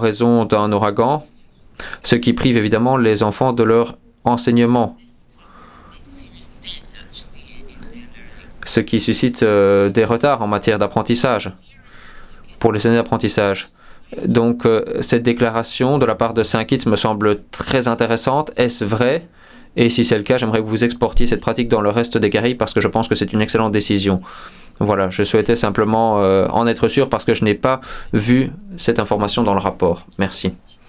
raison d'un ouragan, ce qui prive évidemment les enfants de leur enseignement, ce qui suscite des retards en matière d'apprentissage, pour les années d'apprentissage. Donc, cette déclaration de la part de Saint-Kitts me semble très intéressante. Est-ce vrai? Et si c'est le cas, j'aimerais que vous exportiez cette pratique dans le reste des Caraïbes parce que je pense que c'est une excellente décision. Voilà, je souhaitais simplement en être sûr parce que je n'ai pas vu cette information dans le rapport. Merci.